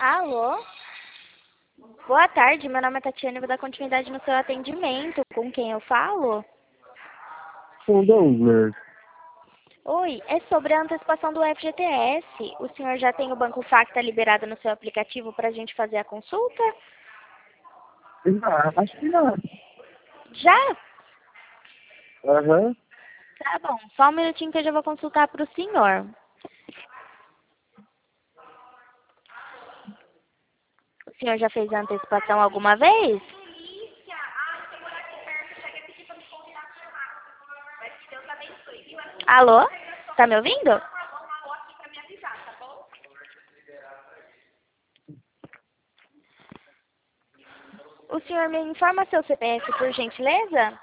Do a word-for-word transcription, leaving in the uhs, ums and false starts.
Alô? Boa tarde, meu nome é Tatiana e vou dar continuidade no seu atendimento. Com quem eu falo? Com Douglas. Oi, é sobre a antecipação do F G T S. O senhor já tem o Banco Facta liberado no seu aplicativo para a gente fazer a consulta? Já, acho que já. Já? Aham. Tá bom, só um minutinho que eu já vou consultar para o senhor. O senhor já fez a antecipação alguma vez? Alô? Tá me ouvindo? O senhor me informa seu C P F, por gentileza?